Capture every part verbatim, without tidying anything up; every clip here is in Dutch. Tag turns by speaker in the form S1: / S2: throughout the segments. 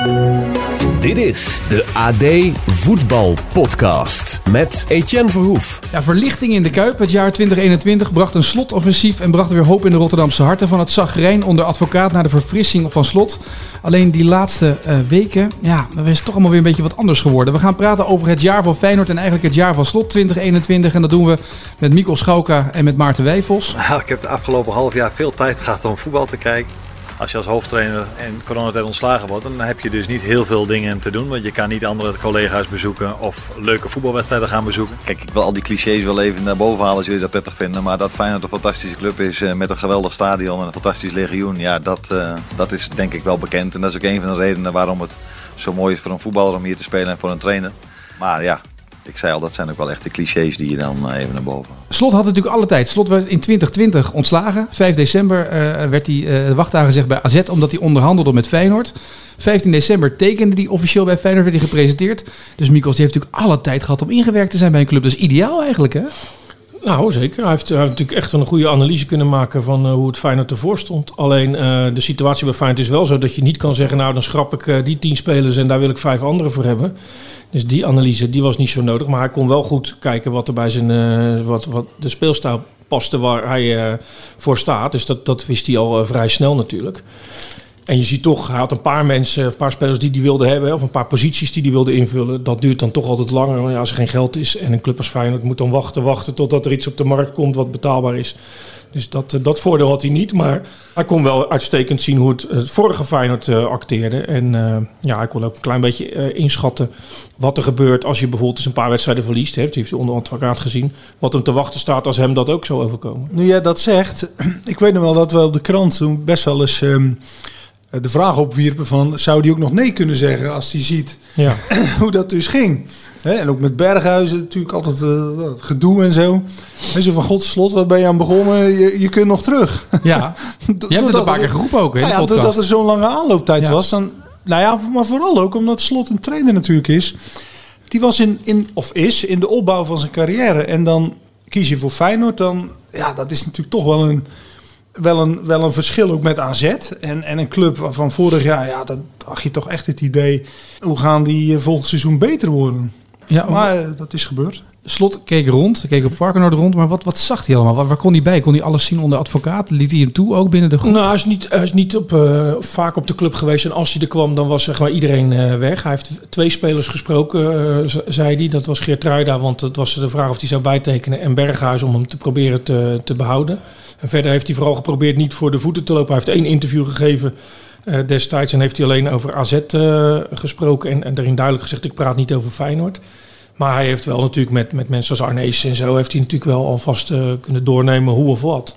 S1: Dit is de A D Voetbal Podcast met Etienne Verhoef.
S2: Ja, verlichting in de Kuip. Het jaar twintig eenentwintig bracht een Slotoffensief en bracht weer hoop in de Rotterdamse harten. Van het zagrijn onder Advocaat naar de verfrissing van Slot. Alleen die laatste uh, weken, ja, dat is toch allemaal weer een beetje wat anders geworden. We gaan praten over het jaar van Feyenoord en eigenlijk het jaar van Slot twintig eenentwintig. En dat doen we met Mikkel Schauka en met Maarten Wijfels.
S3: Nou, ik heb de afgelopen half jaar veel tijd gehad om voetbal te kijken. Als je als hoofdtrainer in coronatijd ontslagen wordt, dan heb je dus niet heel veel dingen te doen. Want je kan niet andere collega's bezoeken of leuke voetbalwedstrijden gaan bezoeken.
S4: Kijk, ik wil al die clichés wel even naar boven halen als jullie dat prettig vinden. Maar dat Feyenoord een fantastische club is met een geweldig stadion en een fantastisch legioen. Ja, dat, uh, dat is denk ik wel bekend. En dat is ook een van de redenen waarom het zo mooi is voor een voetballer om hier te spelen en voor een trainer. Maar ja, ik zei al, dat zijn ook wel echt de clichés die je dan even naar boven.
S2: Slot had natuurlijk alle tijd. Slot werd in twintig twintig ontslagen. vijf december uh, werd hij uh, de wachtdagen gezegd bij A Z omdat hij onderhandelde met Feyenoord. vijftien december tekende hij officieel bij Feyenoord, werd hij gepresenteerd. Dus Mikos die heeft natuurlijk alle tijd gehad om ingewerkt te zijn bij een club. Dat is ideaal eigenlijk, hè?
S5: Nou, zeker. Hij heeft, hij heeft natuurlijk echt een goede analyse kunnen maken van uh, hoe het Feyenoord ervoor stond. Alleen uh, de situatie bij Feyenoord is wel zo dat je niet kan zeggen, nou dan schrap ik uh, die tien spelers en daar wil ik vijf anderen voor hebben. Dus die analyse die was niet zo nodig, maar hij kon wel goed kijken wat er bij zijn uh, wat, wat de speelstijl paste waar hij uh, voor staat. Dus dat, dat wist hij al uh, vrij snel natuurlijk. En je ziet toch, hij had een paar mensen, een paar spelers die hij wilde hebben, of een paar posities die hij wilde invullen. Dat duurt dan toch altijd langer. Want ja, als er geen geld is en een club als Feyenoord moet dan wachten, wachten totdat er iets op de markt komt wat betaalbaar is. Dus dat, dat voordeel had hij niet, maar hij kon wel uitstekend zien hoe het, het vorige Feyenoord uh, acteerde. En uh, ja, hij kon ook een klein beetje uh, inschatten wat er gebeurt als je bijvoorbeeld eens een paar wedstrijden verliest. Heeft. Hij heeft onder Advocaat gezien wat hem te wachten staat als hem dat ook zou overkomen.
S6: Nu jij dat zegt, ik weet nog wel dat we op de krant toen best wel eens Um, de vraag opwierpen van, zou die ook nog nee kunnen zeggen als hij ziet ja. hoe dat dus ging. He, en ook met Berghuizen natuurlijk altijd uh, het gedoe en zo. En zo van, God, Slot, wat ben je aan begonnen? Je, je kunt nog terug.
S2: Ja, je hebt het een paar keer geroepen ook, hè,
S6: nou ja, doordat er zo'n lange aanlooptijd ja. was. Dan, nou ja, maar vooral ook omdat Slot een trainer natuurlijk is. Die was in, in, of is in de opbouw van zijn carrière. En dan kies je voor Feyenoord. Dan, ja, dat is natuurlijk toch wel een... Wel een, wel een verschil ook met A Z en, en een club van vorig jaar, ja, dat had je toch echt het idee, hoe gaan die volgend seizoen beter worden? Ja, maar uh, dat is gebeurd.
S2: Slot keek rond, keek op Varkenoord rond, maar wat, wat zag hij allemaal? Waar, waar kon hij bij? Kon hij alles zien onder Advocaat? Liet hij hem toe ook binnen de groep?
S5: Nou, hij is niet, hij is niet op, uh, vaak op de club geweest en als hij er kwam, dan was zeg maar iedereen uh, weg. Hij heeft twee spelers gesproken, uh, zei hij. Dat was Geertruida, want het was de vraag of hij zou bijtekenen en Berghuis om hem te proberen te, te behouden. En verder heeft hij vooral geprobeerd niet voor de voeten te lopen. Hij heeft één interview gegeven uh, destijds en heeft hij alleen over A Z uh, gesproken en, en daarin duidelijk gezegd, ik praat niet over Feyenoord. Maar hij heeft wel natuurlijk met, met mensen als Arnees en zo, heeft hij natuurlijk wel alvast uh, kunnen doornemen hoe of wat.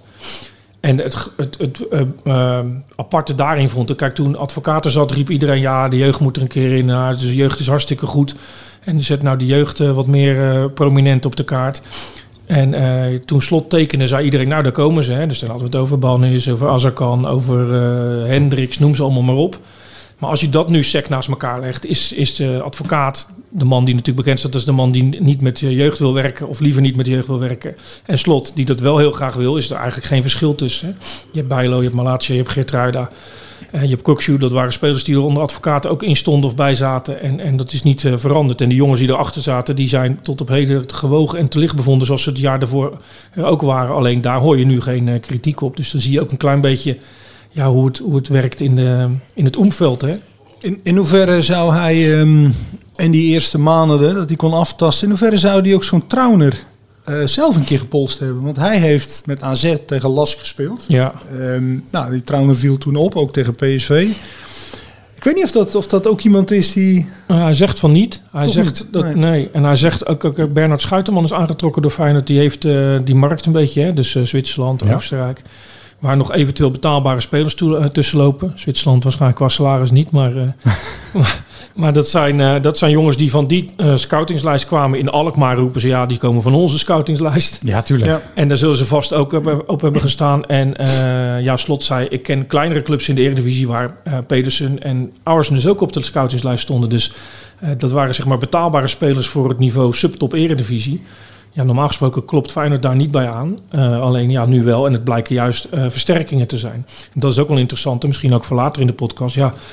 S5: En het, het, het uh, uh, aparte daarin vond ik, kijk, toen Advocaat er zat, riep iedereen, ja, de jeugd moet er een keer in. Uh, dus de jeugd is hartstikke goed. En zet nou de jeugd uh, wat meer uh, prominent op de kaart. En uh, toen Slot tekende, zei iedereen, nou daar komen ze. Hè. Dus dan hadden we het over Bannis, over Azarkan, over uh, Hendricks, noem ze allemaal maar op. Maar als je dat nu sec naast elkaar legt, is, is de Advocaat de man die natuurlijk bekend staat als de man die niet met de jeugd wil werken of liever niet met de jeugd wil werken. En Slot, die dat wel heel graag wil, is er eigenlijk geen verschil tussen. Hè. Je hebt Bijlo, je hebt Malacia, je hebt Geertruida. Uh, je hebt Kokshoe, dat waren spelers die er onder Advocaat ook in stonden of bij zaten. En, en dat is niet uh, veranderd. En de jongens die erachter zaten, die zijn tot op heden gewogen en te licht bevonden zoals ze het jaar daarvoor er ook waren. Alleen daar hoor je nu geen uh, kritiek op. Dus dan zie je ook een klein beetje ja, hoe, het, hoe het werkt in, de, in het omveld. Hè?
S6: In, in hoeverre zou hij um, in die eerste maanden dat hij kon aftasten, in hoeverre zou hij ook zo'n Trauner Uh, zelf een keer gepolst hebben. Want hij heeft met A Z tegen Lask gespeeld.
S5: Ja.
S6: Um, nou, die Trauner viel toen op, ook tegen P S V. Ik weet niet of dat, of dat ook iemand is die...
S5: Uh, hij zegt van niet. Hij
S6: Toch
S5: zegt
S6: niet?
S5: dat
S6: Nee.
S5: nee. En hij zegt ook, ook Bernard Schuiterman is aangetrokken door Feyenoord. Die heeft uh, die markt een beetje, hè? Dus uh, Zwitserland,
S2: Ja.
S5: Oostenrijk. Waar nog eventueel betaalbare spelers toe, uh, tussen lopen. Zwitserland waarschijnlijk qua salaris niet, maar... Uh, maar Maar dat zijn, uh, dat zijn jongens die van die uh, scoutingslijst kwamen. In Alkmaar roepen ze, ja, die komen van onze scoutingslijst.
S2: Ja, tuurlijk. Ja.
S5: En daar zullen ze vast ook op, op hebben gestaan. En uh, ja, Slot zei, ik ken kleinere clubs in de Eredivisie waar uh, Pedersen en Auersen dus ook op de scoutingslijst stonden. Dus uh, dat waren zeg maar betaalbare spelers voor het niveau subtop Eredivisie. Ja, normaal gesproken klopt Feyenoord daar niet bij aan. Uh, alleen ja, nu wel. En het blijken juist uh, versterkingen te zijn. En dat is ook wel interessant. En misschien ook voor later in de podcast. Ja,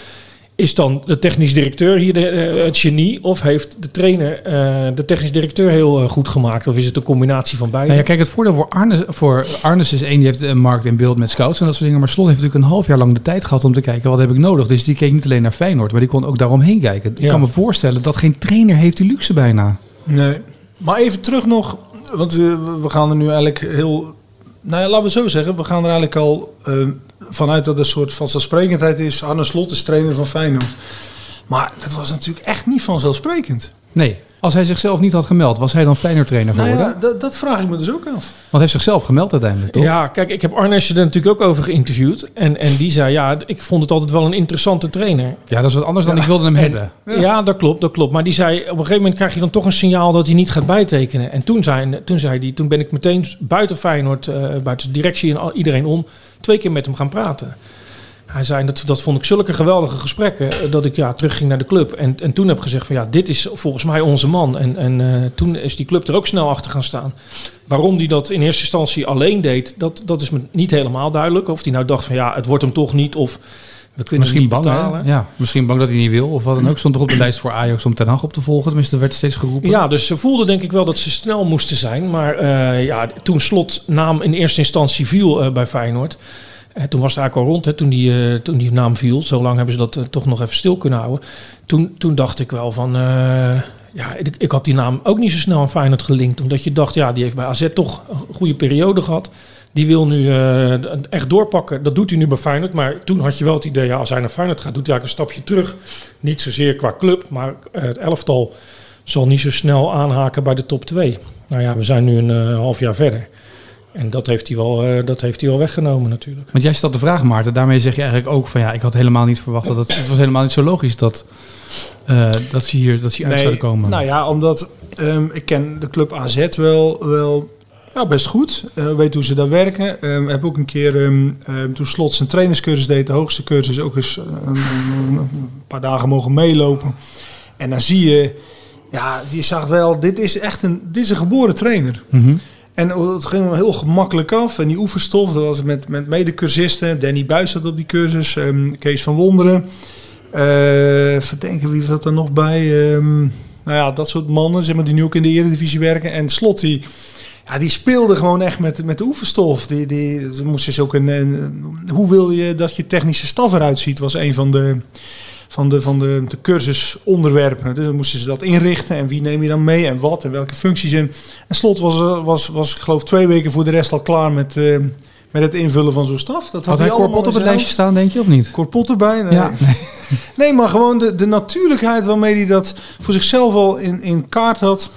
S5: Is dan de technisch directeur hier de, uh, het genie? Of heeft de trainer uh, de technisch directeur heel uh, goed gemaakt? Of is het een combinatie van beide?
S2: Nou ja, kijk, het voordeel voor Arnes, voor Arnes is één, die heeft een markt in beeld met scouts en dat soort dingen. Maar Slot heeft natuurlijk een half jaar lang de tijd gehad om te kijken, wat heb ik nodig? Dus die keek niet alleen naar Feyenoord, maar die kon ook daaromheen kijken. Ja. Ik kan me voorstellen dat geen trainer heeft die luxe bijna.
S6: Nee. Maar even terug nog, want uh, we gaan er nu eigenlijk heel... Nou ja, laten we zo zeggen, we gaan er eigenlijk al uh, vanuit dat er een soort vanzelfsprekendheid is. Arne Slot is trainer van Feyenoord. Maar dat was natuurlijk echt niet vanzelfsprekend.
S2: Nee, als hij zichzelf niet had gemeld, was hij dan Feyenoord trainer geworden?
S6: Nou ja, dat, dat vraag ik me dus ook af.
S2: Want hij heeft zichzelf gemeld uiteindelijk, toch?
S5: Ja, kijk, ik heb Arnesje er natuurlijk ook over geïnterviewd. En, en die zei, ja, ik vond het altijd wel een interessante trainer.
S2: Ja, dat is wat anders dan ja. ik wilde hem en, hebben.
S5: Ja. ja, dat klopt, dat klopt. Maar die zei, op een gegeven moment krijg je dan toch een signaal dat hij niet gaat bijtekenen. En toen zei, toen zei hij, toen ben ik meteen buiten Feyenoord, uh, buiten de directie en iedereen om, twee keer met hem gaan praten. Hij zei, dat, dat vond ik zulke geweldige gesprekken, dat ik ja, terugging naar de club. En, en toen heb ik gezegd van ja, dit is volgens mij onze man. En, en uh, toen is die club er ook snel achter gaan staan. Waarom die dat in eerste instantie alleen deed, dat, dat is me niet helemaal duidelijk. Of die nou dacht van ja, het wordt hem toch niet of we kunnen
S2: misschien
S5: hem
S2: bang,
S5: niet betalen.
S2: Ja, misschien bang dat hij niet wil of wat dan ook. Stond er op de lijst voor Ajax om Ten Hag op te volgen. Tenminste, dat werd steeds geroepen.
S5: Ja, dus ze voelden denk ik wel dat ze snel moesten zijn. Maar uh, ja, toen Slot naam in eerste instantie viel uh, bij Feyenoord. En toen was het eigenlijk al rond, hè, toen, die, uh, toen die naam viel. Zo lang hebben ze dat uh, toch nog even stil kunnen houden. Toen, toen dacht ik wel van... Uh, ja, ik, ik had die naam ook niet zo snel aan Feyenoord gelinkt. Omdat je dacht, ja, die heeft bij A Z toch een goede periode gehad. Die wil nu uh, echt doorpakken. Dat doet hij nu bij Feyenoord. Maar toen had je wel het idee, ja, als hij naar Feyenoord gaat, doet hij eigenlijk een stapje terug. Niet zozeer qua club, maar uh, het elftal zal niet zo snel aanhaken bij de top twee. Nou ja, we zijn nu een uh, half jaar verder. En dat heeft hij wel, uh, dat heeft hij wel weggenomen natuurlijk.
S2: Want jij stelt de vraag, Maarten. Daarmee zeg je eigenlijk ook van ja, ik had helemaal niet verwacht dat het, het was helemaal niet zo logisch dat, uh, dat ze hier dat ze uit
S6: nee,
S2: zouden komen.
S6: Nou ja, omdat um, ik ken de club A Z wel, wel ja, best goed. Uh, weet hoe ze daar werken. Um, heb ook een keer um, um, toen Slot zijn trainerscursus deed, de hoogste cursus, ook eens um, een paar dagen mogen meelopen. En dan zie je, ja, je zag wel, dit is echt een, dit is een geboren trainer.
S2: Mm-hmm.
S6: En het ging heel gemakkelijk af. En die oefenstof, dat was met, met medecursisten. Danny Buijs zat op die cursus. Um, Kees van Wonderen. Uh, verdenken, wie zat er nog bij? Um, nou ja, dat soort mannen, zeg maar, die nu ook in de Eredivisie werken. En Slot, die, ja, die speelde gewoon echt met, met de oefenstof. Die, die, ze moesten dus ook een, een... Hoe wil je dat je technische staf eruit ziet, was een van de... van de, van de, de cursusonderwerpen. Dus dan moesten ze dat inrichten en wie neem je dan mee en wat en welke functies in. En Slot was, was, was ik geloof twee weken voor de rest al klaar met, uh, met het invullen van zo'n staf. Dat had,
S2: had hij
S6: hij
S2: Cor Pot op het lijstje staan, denk je, of niet?
S6: Cor Pot erbij? Nee.
S2: Ja. Nee.
S6: nee, maar gewoon de, de natuurlijkheid waarmee hij dat voor zichzelf al in, in kaart had.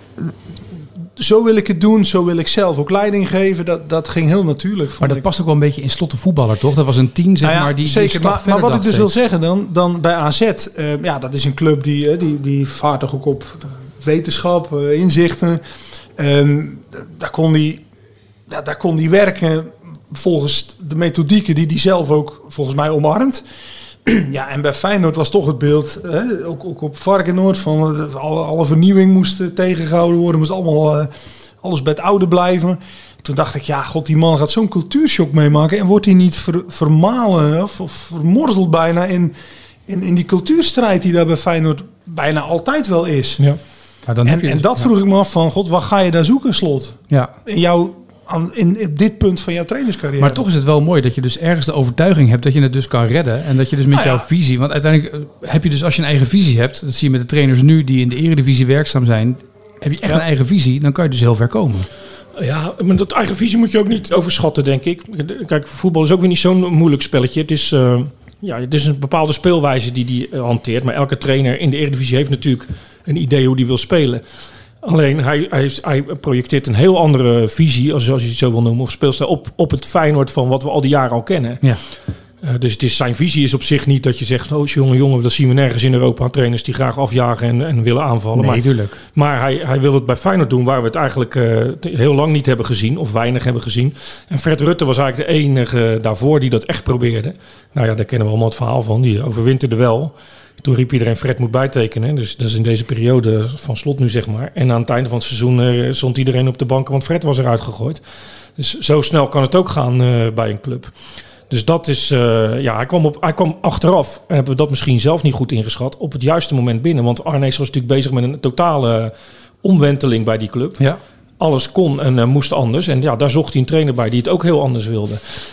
S6: Zo wil ik het doen, zo wil ik zelf ook leiding geven. Dat, dat ging heel natuurlijk.
S2: Maar dat
S6: ik.
S2: past ook wel een beetje in Slot de voetballer, toch? Dat was een team, zeg nou ja, maar, die,
S6: zeker,
S2: die
S6: maar, maar wat ik dus
S2: steeds.
S6: wil zeggen dan, dan bij A Z, uh, ja, dat is een club die, die, die vaart toch ook op wetenschap, uh, inzichten. Um, daar kon die, ja, daar kon die werken volgens de methodieken die hij zelf ook volgens mij omarmt. Ja, en bij Feyenoord was toch het beeld, hè, ook, ook op Varkenoord, van uh, alle, alle vernieuwing moest uh, tegengehouden worden, moest allemaal uh, alles bij het oude blijven. Toen dacht ik, ja, god, die man gaat zo'n cultuurshock meemaken en wordt hij niet ver, vermalen of, of vermorzeld bijna in, in, in die cultuurstrijd die daar bij Feyenoord bijna altijd wel is.
S2: Ja. Ja, dan
S6: en,
S2: heb je
S6: en
S2: dus,
S6: dat
S2: ja.
S6: vroeg ik me af van, god, waar ga je daar zoeken, Slot?
S2: Ja.
S6: In jouw aan, in, in dit punt van jouw trainerscarrière.
S2: Maar toch is het wel mooi dat je dus ergens de overtuiging hebt dat je het dus kan redden. En dat je dus met
S6: nou ja.
S2: jouw visie... Want uiteindelijk heb je dus, als je een eigen visie hebt... Dat zie je met de trainers nu die in de Eredivisie werkzaam zijn. Heb je echt
S6: ja.
S2: een eigen visie, dan kan je dus heel ver komen.
S5: Ja, maar dat eigen visie moet je ook niet overschatten, denk ik. Kijk, voetbal is ook weer niet zo'n moeilijk spelletje. Het is, uh, ja, het is een bepaalde speelwijze die die uh, hanteert. Maar elke trainer in de Eredivisie heeft natuurlijk een idee hoe die wil spelen. Alleen, hij, hij, hij projecteert een heel andere visie, als, als je het zo wil noemen, of speelstijl op, op het Feyenoord van wat we al die jaren al kennen.
S2: Ja.
S5: Uh, dus het is, zijn visie is op zich niet dat je zegt, oh jongen, jongen, dat zien we nergens in Europa. Trainers die graag afjagen en, en willen aanvallen.
S2: Nee,
S5: maar
S2: tuurlijk.
S5: maar hij, hij wil het bij Feyenoord doen waar we het eigenlijk uh, heel lang niet hebben gezien, of weinig hebben gezien. En Fred Rutte was eigenlijk de enige daarvoor die dat echt probeerde. Nou ja, daar kennen we allemaal het verhaal van. Die overwinterde wel. Toen riep iedereen, Fred moet bijtekenen. Dus dat is in deze periode van Slot nu, zeg maar. En aan het einde van het seizoen uh, stond iedereen op de banken, want Fred was eruit gegooid. Dus zo snel kan het ook gaan uh, bij een club. Dus dat is, uh, ja, hij kwam, op, hij kwam achteraf, en hebben we dat misschien zelf niet goed ingeschat, op het juiste moment binnen. Want Arnees was natuurlijk bezig met een totale omwenteling bij die club.
S2: Ja.
S5: Alles kon en uh, moest anders. En ja, daar zocht hij een trainer bij die het ook heel anders wilde.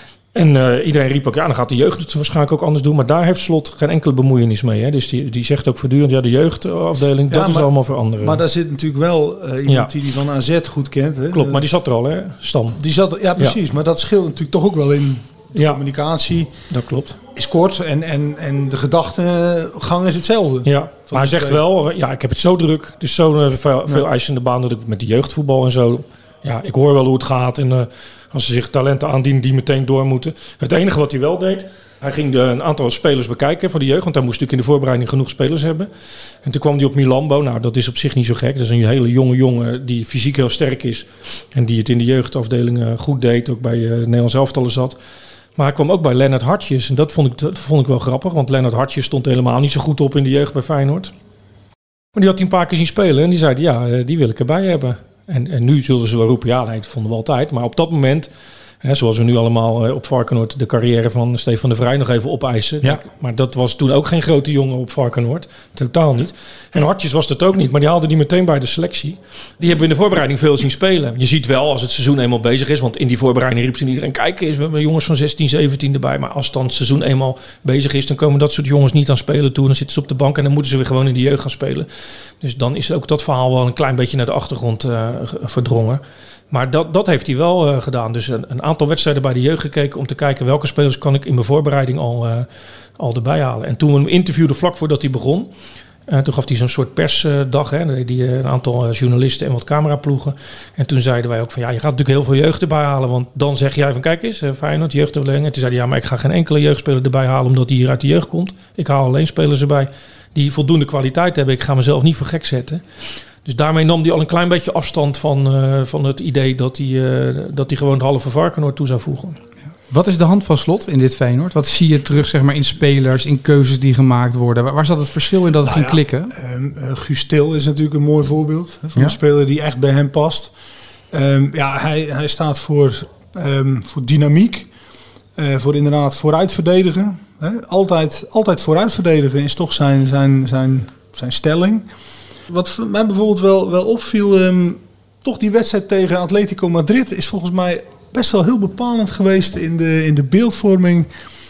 S5: En uh, iedereen riep ook, ja, dan gaat de jeugd het waarschijnlijk ook anders doen. Maar daar heeft Slot geen enkele bemoeienis mee. Hè? Dus die, die zegt ook voortdurend, ja, de jeugdafdeling, ja, dat maar, is allemaal veranderen.
S6: Maar daar zit natuurlijk wel uh, iemand ja. die die van A Z goed kent. Hè?
S5: Klopt, maar die zat er al, hè, Stam.
S6: Die zat, ja, precies. Ja. Maar dat scheelt natuurlijk toch ook wel in de ja. communicatie.
S5: Dat klopt.
S6: Is kort en, en, en de gedachtegang is hetzelfde.
S5: Ja, maar hij zegt twee. wel, ja, ik heb het zo druk. Dus zo uh, veel, veel ja. eisende baan dat ik met de jeugdvoetbal en zo. Ja, ik hoor wel hoe het gaat en... Uh, als ze zich talenten aandienen die meteen door moeten. Het enige wat hij wel deed, hij ging de, een aantal spelers bekijken voor de jeugd. Want hij moest natuurlijk in de voorbereiding genoeg spelers hebben. En toen kwam hij op Milambo. Nou, dat is op zich niet zo gek. Dat is een hele jonge jongen die fysiek heel sterk is. En die het in de jeugdafdeling goed deed. Ook bij uh, Nederlands elftallen zat. Maar hij kwam ook bij Lennart Hartjes. En dat vond ik, dat vond ik wel grappig. Want Lennart Hartjes stond helemaal niet zo goed op in de jeugd bij Feyenoord. Maar die had hij een paar keer zien spelen. En die zeiden, ja, die wil ik erbij hebben. En, en nu zullen ze wel roepen, ja, nee, dat vonden we altijd. Maar op dat moment, hè, zoals we nu allemaal uh, op Varkenoord de carrière van Stefan de Vrij nog even opeisen.
S2: Ja.
S5: Kijk, maar dat was toen ook geen grote jongen op Varkenoord. Totaal niet. En Hartjes was dat ook niet, maar die haalde die meteen bij de selectie. Die hebben we in de voorbereiding veel zien spelen. Je ziet wel, als het seizoen eenmaal bezig is, want in die voorbereiding riep ze iedereen, kijk eens, we hebben jongens van zestien, zeventien erbij. Maar als dan het seizoen eenmaal bezig is, dan komen dat soort jongens niet aan spelen toe. Dan zitten ze op de bank en dan moeten ze weer gewoon in de jeugd gaan spelen. Dus dan is ook dat verhaal wel een klein beetje naar de achtergrond uh, verdrongen. Maar dat, dat heeft hij wel uh, gedaan. Dus een, een aantal wedstrijden bij de jeugd gekeken om te kijken welke spelers kan ik in mijn voorbereiding al, uh, al erbij halen. En toen we hem interviewden vlak voordat hij begon, uh, toen gaf hij zo'n soort persdag. Uh, dan deed hij uh, een aantal uh, journalisten en wat cameraploegen. En toen zeiden wij ook van ja, je gaat natuurlijk heel veel jeugd erbij halen. Want dan zeg jij van kijk eens, uh, Feyenoord, jeugdafdeling. En toen zei hij ja, maar ik ga geen enkele jeugdspeler erbij halen omdat hij hier uit de jeugd komt. Ik haal alleen spelers erbij die voldoende kwaliteit hebben. Ik ga mezelf niet voor gek zetten. Dus daarmee nam hij al een klein beetje afstand van, uh, van het idee dat hij, uh, dat hij gewoon het halve Varkenoord toe zou voegen.
S2: Wat is de hand van Slot in dit Feyenoord? Wat zie je terug zeg maar, in spelers, in keuzes die gemaakt worden? Waar, waar zat het verschil in dat het nou ging ja, klikken?
S6: Um, uh, Guus Til is natuurlijk een mooi voorbeeld hè, van ja. een speler die echt bij hem past. Um, ja, hij, hij staat voor, um, voor dynamiek, uh, voor inderdaad vooruit verdedigen. Hè. Altijd, altijd vooruit verdedigen is toch zijn, zijn, zijn, zijn stelling. Wat mij bijvoorbeeld wel, wel opviel, um, toch die wedstrijd tegen Atletico Madrid is volgens mij best wel heel bepalend geweest in de, in de beeldvorming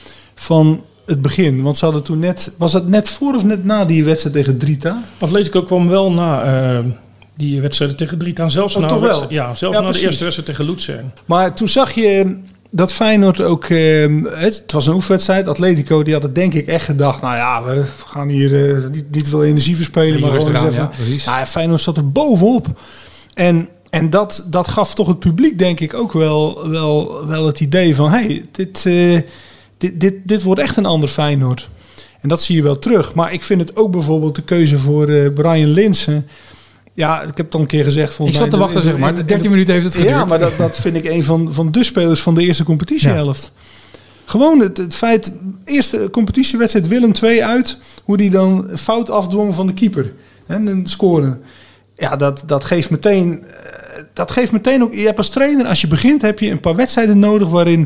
S6: van het begin. Want ze hadden toen net, was het net voor of net na die wedstrijd tegen Drita?
S5: Atletico kwam wel na uh, die wedstrijd tegen Drita, zelfs
S6: oh,
S5: na,
S6: toch wel?
S5: Ja, zelfs ja, na de eerste wedstrijd tegen Luzern.
S6: Maar toen zag je dat Feyenoord ook, uh, het was een oefenwedstrijd. Atletico die had het denk ik echt gedacht, nou ja, we gaan hier uh, niet, niet veel energie verspelen, maar gewoon eens even. Ja, nou, Feyenoord zat er bovenop. En, en dat, dat gaf toch het publiek denk ik ook wel, wel, wel het idee van, hey, dit, uh, dit, dit, dit wordt echt een ander Feyenoord. En dat zie je wel terug. Maar ik vind het ook bijvoorbeeld de keuze voor uh, Brian Linssen. Ja, ik heb het al een keer gezegd.
S2: Ik zat te wachten, de, de, zeg maar. De dertien minuten heeft het geduurd.
S6: Ja, maar dat, dat vind ik een van, van de spelers van de eerste competitiehelft. Ja. Gewoon het, het feit, eerste competitiewedstrijd Willem twee uit, hoe die dan fout afdwong van de keeper. En dan scoren. Ja, dat, dat geeft meteen, dat geeft meteen ook, je hebt als trainer, als je begint, heb je een paar wedstrijden nodig waarin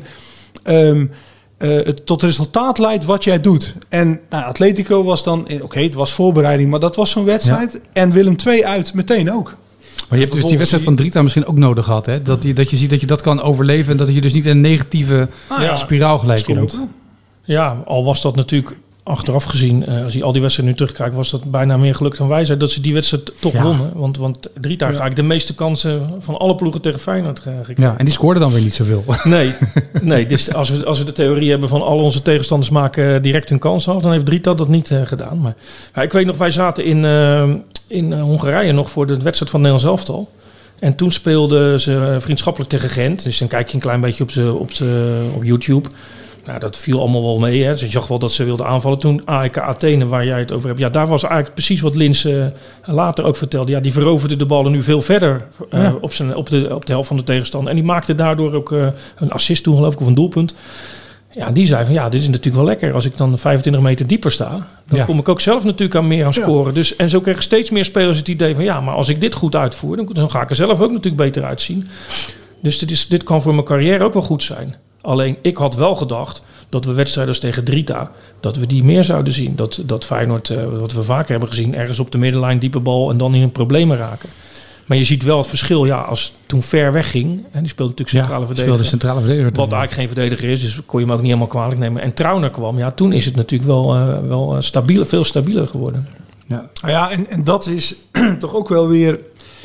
S6: um, uh, het tot resultaat leidt wat jij doet. En nou, Atletico was dan, oké, okay, het was voorbereiding, maar dat was zo'n wedstrijd. Ja. En Willem twee uit meteen ook.
S2: Maar je hebt dus die wedstrijd van Drita misschien ook nodig gehad, hè? Dat je, dat je ziet dat je dat kan overleven en dat je dus niet in een negatieve ah, ja. spiraal gelijk komt.
S5: Ja, al was dat natuurlijk achteraf gezien, uh, als je al die wedstrijden nu terugkijkt, was dat bijna meer geluk dan wijsheid dat ze die wedstrijd toch ja. wonnen. Want, want Drita heeft ja. eigenlijk de meeste kansen van alle ploegen tegen Feyenoord gekregen.
S2: Ja, en die scoorden dan weer niet zoveel.
S5: Nee, nee dus als we, als we de theorie hebben van al onze tegenstanders maken direct hun kans af, dan heeft Drita dat niet uh, gedaan. Maar ja, ik weet nog, wij zaten in, uh, in uh, Hongarije nog voor de wedstrijd van Nederlands elftal. En toen speelden ze vriendschappelijk tegen Gent. Dus dan kijk je een klein beetje op, ze, op, ze, op YouTube. Nou, dat viel allemaal wel mee. Hè. Dus je zag wel dat ze wilden aanvallen. Toen A E K Athene, waar jij het over hebt. Ja, daar was eigenlijk precies wat Lins uh, later ook vertelde. Ja, die veroverde de ballen nu veel verder uh, ja. op, zijn, op, de, op de helft van de tegenstander. En die maakte daardoor ook uh, een assist toen, geloof ik, of een doelpunt. Ja, die zei van ja, dit is natuurlijk wel lekker. Als ik dan vijfentwintig meter dieper sta, dan ja. kom ik ook zelf natuurlijk aan meer aan scoren. Ja. Dus, en zo kregen steeds meer spelers het idee van ja, maar als ik dit goed uitvoer, dan, dan ga ik er zelf ook natuurlijk beter uitzien. Dus dit, is, dit kan voor mijn carrière ook wel goed zijn. Alleen ik had wel gedacht dat we wedstrijden als tegen Drita, dat we die meer zouden zien. Dat, dat Feyenoord, uh, wat we vaker hebben gezien, ergens op de middenlijn, diepe bal en dan in problemen raken. Maar je ziet wel het verschil, ja, als toen Ver wegging, en die speelde natuurlijk centrale
S2: ja,
S5: verdediger.
S2: Speelde centrale verdediger.
S5: Wat eigenlijk geen verdediger is, dus kon je hem ook niet helemaal kwalijk nemen. En Trauner kwam, ja, toen is het natuurlijk wel, uh, wel stabiel, veel stabieler geworden.
S6: Ja, ja en, en dat is toch ook wel weer...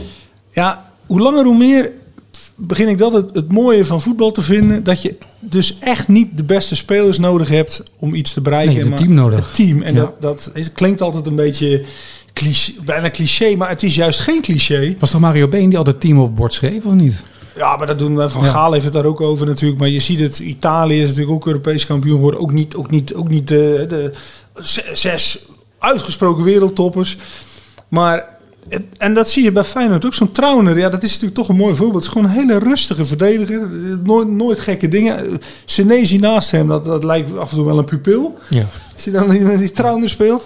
S6: Ja, hoe langer hoe meer begin ik dat het, het mooie van voetbal te vinden. Dat je dus echt niet de beste spelers nodig hebt om iets te bereiken.
S2: Nee, het
S6: maar
S2: team nodig.
S6: Het team. En
S2: ja.
S6: dat, dat is, klinkt altijd een beetje cliché, bijna cliché, maar het is juist geen cliché.
S2: Was toch Mario Been die al het team op het bord schreef, of niet?
S6: Ja, maar dat doen we. Van
S2: ja.
S6: Gaal heeft het daar ook over natuurlijk. Maar je ziet het, Italië is natuurlijk ook Europees kampioen geworden. Ook niet, ook niet, ook niet de, de zes uitgesproken wereldtoppers. Maar, en dat zie je bij Feyenoord ook. Zo'n Trauner, ja, dat is natuurlijk toch een mooi voorbeeld. Het is gewoon een hele rustige verdediger. Nooit, nooit gekke dingen. Senesi naast hem, dat, dat lijkt af en toe wel een pupil.
S5: Ja.
S6: Als je dan die, die Trauner speelt.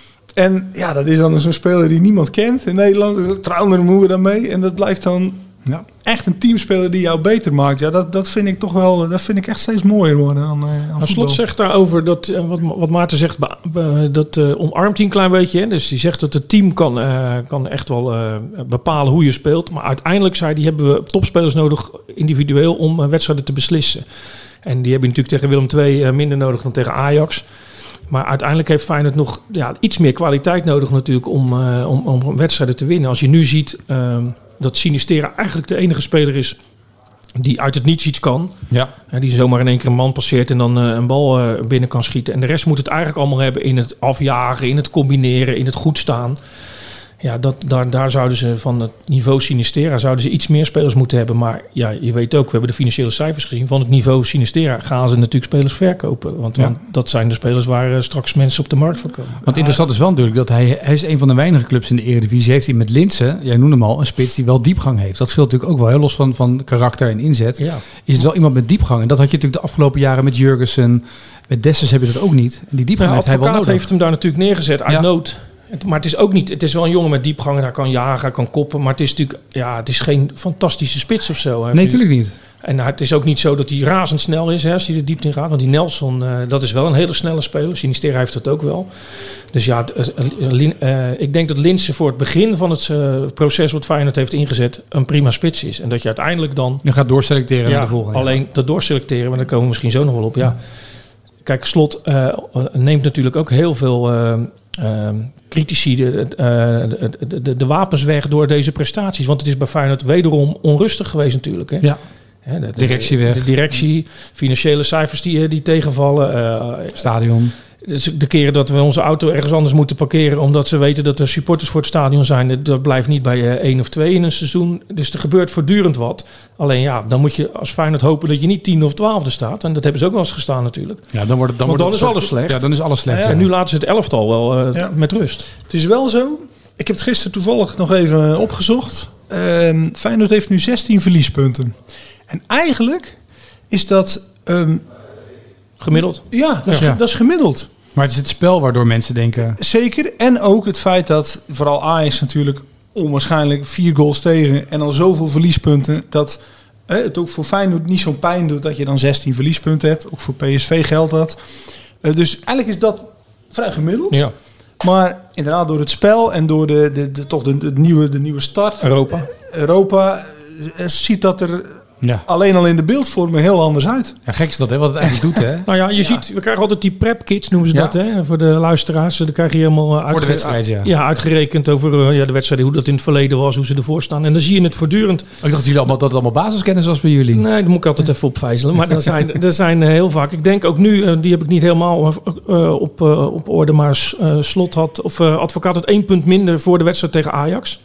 S6: En ja, dat is dan zo'n speler die niemand kent in Nederland. Trauner moeten we dan mee. En dat blijkt dan ja. echt een teamspeler die jou beter maakt. Ja, dat, dat vind ik toch wel, dat vind ik echt steeds mooier worden aan, aan
S5: nou, Slot zegt daarover dat, wat, wat Maarten zegt, dat uh, omarmt hij een klein beetje. Hè? Dus die zegt dat het team kan, uh, kan echt wel uh, bepalen hoe je speelt. Maar uiteindelijk, zei hij, hebben we topspelers nodig individueel om uh, wedstrijden te beslissen. En die hebben natuurlijk tegen Willem twee uh, minder nodig dan tegen Ajax. Maar uiteindelijk heeft Feyenoord nog ja, iets meer kwaliteit nodig natuurlijk om, uh, om, om wedstrijden te winnen. Als je nu ziet uh, dat Sinistera eigenlijk de enige speler is die uit het niets iets kan. Ja. Uh, die zomaar in één keer een man passeert en dan uh, een bal uh, binnen kan schieten. En de rest moet het eigenlijk allemaal hebben in het afjagen, in het combineren, in het goed staan. Ja, dat, daar, daar zouden ze van het niveau Sinistera zouden ze iets meer spelers moeten hebben. Maar ja, je weet ook, we hebben de financiële cijfers gezien. Van het niveau Sinistera gaan ze natuurlijk spelers verkopen. Want, ja. want dat zijn de spelers waar uh, straks mensen op de markt voor komen.
S2: Want interessant is wel natuurlijk dat hij, hij is een van de weinige clubs in de Eredivisie. Heeft hij met Linssen, jij noemde hem al, een spits die wel diepgang heeft. Dat scheelt natuurlijk ook wel, heel los van, van karakter en inzet. Ja. Is het wel iemand met diepgang. En dat had je natuurlijk de afgelopen jaren met Jurgensen. Met Dessers heb je dat ook niet. En die diepgang ja, heeft hij wel nodig.
S5: Heeft hem daar natuurlijk neergezet uit ja. nood. Maar het is ook niet, het is wel een jongen met diepgang, hij kan jagen, hij kan koppen, maar het is natuurlijk, ja, het is geen fantastische spits of zo.
S2: Nee, natuurlijk niet.
S5: En het is ook niet zo dat hij razendsnel is, hè, als hij er diepte in gaat. Want die Nelson, uh, dat is wel een hele snelle speler. Sinistera heeft dat ook wel. Dus ja, uh, uh, ik denk dat Linssen voor het begin van het uh, proces wat Feyenoord heeft ingezet een prima spits is. En dat je uiteindelijk dan...
S2: Je gaat doorselecteren
S5: ja,
S2: naar de volgende.
S5: Alleen ja. dat doorselecteren, maar daar komen we misschien zo nog wel op. Ja. Kijk, Slot uh, neemt natuurlijk ook heel veel... Uh, Uh, critici de, de, de, de, de wapens weg door deze prestaties. Want het is bij Feyenoord wederom onrustig geweest natuurlijk. Hè?
S2: Ja.
S5: Hè, de, de,
S2: directie weg.
S5: De directie, financiële cijfers die, die tegenvallen. Uh,
S2: Stadion.
S5: De keren dat we onze auto ergens anders moeten parkeren... omdat ze weten dat er supporters voor het stadion zijn... dat blijft niet bij uh, één of twee in een seizoen. Dus er gebeurt voortdurend wat. Alleen ja, dan moet je als Feyenoord hopen... dat je niet tien of twaalfde staat. En dat hebben ze ook wel eens gestaan natuurlijk.
S2: Ja, dan wordt het, dan
S5: Want
S2: wordt
S5: dan
S2: het
S5: is alles slecht.
S2: Ja, dan is alles slecht.
S5: Ja, ja. En nu laten ze het elftal wel uh, ja. met rust.
S6: Het is wel zo. Ik heb het gisteren toevallig nog even opgezocht. Uh, Feyenoord heeft nu zestien verliespunten. En eigenlijk is dat... Um,
S5: gemiddeld?
S6: Ja, dat is, ja. dat is gemiddeld.
S2: Maar het is het spel waardoor mensen denken...
S6: Zeker. En ook het feit dat vooral Ajax natuurlijk onwaarschijnlijk vier goals tegen en al zoveel verliespunten dat eh, het ook voor Feyenoord niet zo'n pijn doet dat je dan zestien verliespunten hebt. Ook voor P S V geldt dat. Uh, dus eigenlijk is dat vrij gemiddeld.
S5: Ja.
S6: Maar inderdaad door het spel en door de, de, de, toch de, de, nieuwe, de nieuwe start.
S5: Europa.
S6: Uh, Europa uh, ziet dat er... Ja. Alleen al in de beeldvorming heel anders uit.
S2: Ja, gek is dat, hè? Wat het eigenlijk doet, hè?
S5: Nou ja, je ja. ziet, we krijgen altijd die prep kits, noemen ze ja. dat, hè? Voor de luisteraars. Dan krijg je helemaal uitge-
S2: Voor de wedstrijd, ja.
S5: Ja, uitgerekend over uh, ja, de wedstrijden, hoe dat in het verleden was, hoe ze ervoor staan. En dan zie je het voortdurend.
S2: Ik dacht dat jullie allemaal, dat het allemaal basiskennis was bij jullie.
S5: Nee, daar moet ik altijd even op vijzelen. Maar er zijn, er zijn uh, heel vaak, ik denk ook nu, uh, die heb ik niet helemaal uh, op, uh, op orde, maar uh, Slot had, of uh, Advocaat had één punt minder voor de wedstrijd tegen Ajax.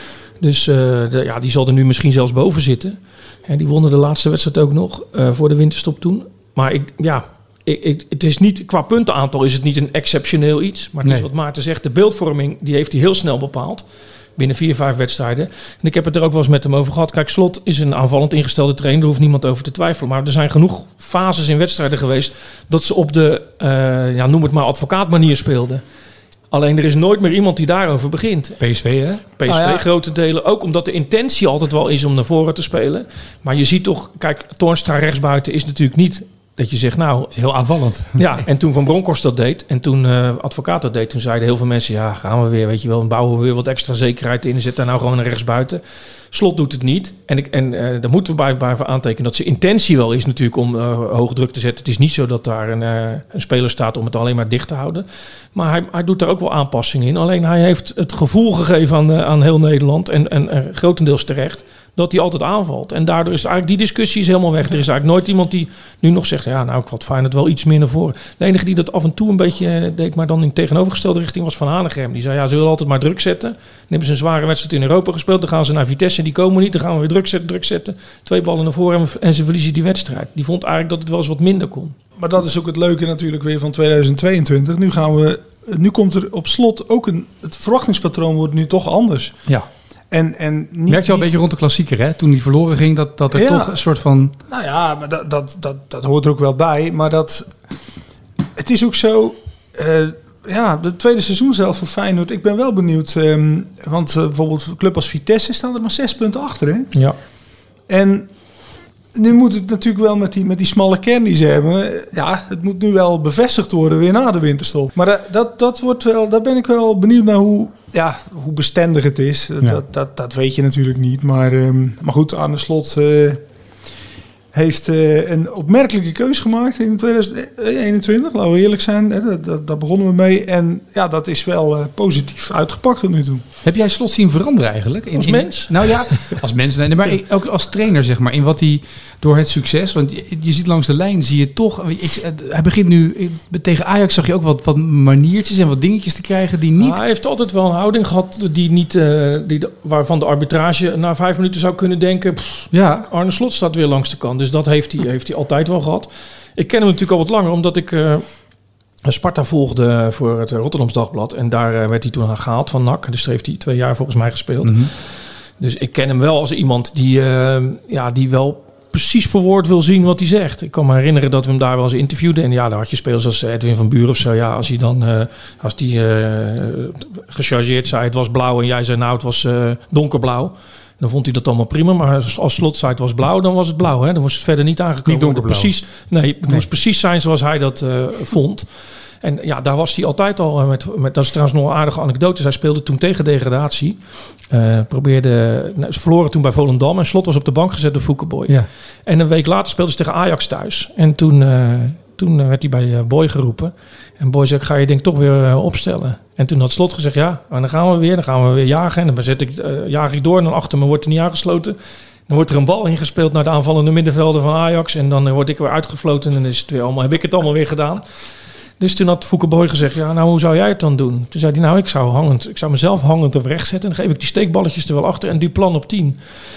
S5: Dus uh, de, ja, die zal er nu misschien zelfs boven zitten. En die wonnen de laatste wedstrijd ook nog uh, voor de winterstop toen. Maar ik, ja, ik, ik, het is niet, qua puntenaantal is het niet een exceptioneel iets. Maar het nee. is wat Maarten zegt, de beeldvorming die heeft hij heel snel bepaald. Binnen vier, vijf wedstrijden. En ik heb het er ook wel eens met hem over gehad. Kijk, Slot is een aanvallend ingestelde trainer. Daar hoeft niemand over te twijfelen. Maar er zijn genoeg fases in wedstrijden geweest dat ze op de, uh, ja, noem het maar, advocaatmanier speelden. Alleen er is nooit meer iemand die daarover begint.
S2: P S V, hè?
S5: P S V,
S6: Nou ja.
S5: grote delen. Ook omdat de intentie altijd wel is om naar voren te spelen. Maar je ziet toch... Kijk, Toornstra rechtsbuiten is natuurlijk niet... Dat je zegt, nou...
S2: Heel aanvallend.
S5: Ja, en toen Van Bronckhorst dat deed... En toen uh, Advocaat dat deed... Toen zeiden heel veel mensen... Ja, gaan we weer, weet je wel... Bouwen we weer wat extra zekerheid in... En zet daar nou gewoon een rechtsbuiten. Slot doet het niet. En, ik, en uh, daar moeten we bij, bij aantekenen... Dat zijn intentie wel is natuurlijk... Om uh, hoge druk te zetten. Het is niet zo dat daar een, uh, een speler staat... Om het alleen maar dicht te houden. Maar hij, hij doet daar ook wel aanpassingen in. Alleen hij heeft het gevoel gegeven aan, uh, aan heel Nederland... En, en uh, grotendeels terecht... dat hij altijd aanvalt. En daardoor is eigenlijk die discussie is helemaal weg. Er is eigenlijk nooit iemand die nu nog zegt... ja, nou, ik had fijn het wel iets meer naar voren. De enige die dat af en toe een beetje deed... maar dan in tegenovergestelde richting was Van Hanegem. Die zei, ja, ze willen altijd maar druk zetten. Dan hebben ze een zware wedstrijd in Europa gespeeld. Dan gaan ze naar Vitesse, die komen niet. Dan gaan we weer druk zetten, druk zetten. Twee ballen naar voren en ze verliezen die wedstrijd. Die vond eigenlijk dat het wel eens wat minder kon.
S6: Maar dat is ook het leuke natuurlijk weer van tweeduizend tweeëntwintig. Nu gaan we... Nu komt er op slot ook een... Het verwachtingspatroon wordt nu toch anders.
S2: Ja.
S6: En, en niet,
S2: Merk je al een
S6: niet,
S2: beetje rond de klassieker, hè? Toen die verloren ging, dat, dat er
S6: Ja.
S2: toch een soort van...
S6: Nou ja, maar dat, dat, dat, dat hoort er ook wel bij. Maar dat... Het is ook zo... Uh, ja, de tweede seizoen zelf voor Feyenoord. Ik ben wel benieuwd. Um, want uh, bijvoorbeeld een club als Vitesse staan er maar zes punten achter, hè?
S5: Ja.
S6: En... Nu moet het natuurlijk wel met die, met die smalle kern die ze hebben. Ja, het moet nu wel bevestigd worden weer na de winterstop. Maar dat, dat, dat wordt wel, daar ben ik wel benieuwd naar hoe, ja, hoe bestendig het is.
S2: Ja.
S6: Dat, dat, dat weet je natuurlijk niet. Maar, um, maar goed, Arne Slot uh, heeft uh, een opmerkelijke keus gemaakt in tweeduizend eenentwintig. Laten we eerlijk zijn. Dat, dat, daar begonnen we mee. En ja, dat is wel uh, positief uitgepakt tot nu toe.
S2: Heb jij Slot zien veranderen eigenlijk? In,
S5: Als
S2: in,
S5: mens?
S2: Nou ja, als mens. Nee, maar ook als trainer, zeg maar. In wat hij door het succes... Want je, je ziet langs de lijn, zie je toch... Ik, hij begint nu... Tegen Ajax zag je ook wat, wat maniertjes en wat dingetjes te krijgen die niet...
S5: Nou, hij heeft altijd wel een houding gehad... Die niet, uh, die de, waarvan de arbitrage na vijf minuten zou kunnen denken... Pff,
S2: ja.
S5: Arne Slot staat weer langs de kant. Dus dat heeft hij, heeft hij altijd wel gehad. Ik ken hem natuurlijk al wat langer, omdat ik... Uh, Sparta volgde voor het Rotterdams Dagblad. En daar uh, werd hij toen aan gehaald van N A C. Dus daar heeft hij twee jaar volgens mij gespeeld.
S2: Mm-hmm.
S5: Dus ik ken hem wel als iemand die, uh, ja, die wel precies verwoord wil zien wat hij zegt. Ik kan me herinneren dat we hem daar wel eens interviewden. En ja, daar had je spelers als Edwin van Buren of zo. Ja, als hij dan, uh, als die uh, gechargeerd zei het was blauw en jij zei nou het was uh, donkerblauw. Dan vond hij dat allemaal prima. Maar als Slot zei het was blauw, dan was het blauw. Hè? Dan was het verder niet aangekomen.
S2: Niet donkerblauw.
S5: Precies, nee, het nee. moest precies zijn zoals hij dat uh, vond. En ja, daar was hij altijd al met, met... Dat is trouwens nog een aardige anekdote. Hij speelde toen tegen degradatie. Uh, probeerde... Nou, ze verloren toen bij Volendam. En Slot was op de bank gezet door Foukeboy.
S2: Ja.
S5: En een week later speelden ze tegen Ajax thuis. En toen, uh, toen werd hij bij uh, Boy geroepen. En Boy zei, ga je denk ik toch weer uh, opstellen. En toen had Slot gezegd, ja, en dan gaan we weer. Dan gaan we weer jagen. En dan zet ik, uh, jaag ik door. En dan achter me wordt er niet aangesloten. Dan wordt er een bal ingespeeld naar de aanvallende middenvelder van Ajax. En dan uh, word ik weer uitgefloten. En dan is het weer allemaal, heb ik het allemaal weer gedaan. Dus toen had Foukeboy gezegd, ja, nou, hoe zou jij het dan doen? Toen zei hij, nou, ik zou, hangend, ik zou mezelf hangend op rechts zetten. En dan geef ik die steekballetjes er wel achter en Duplan op tien.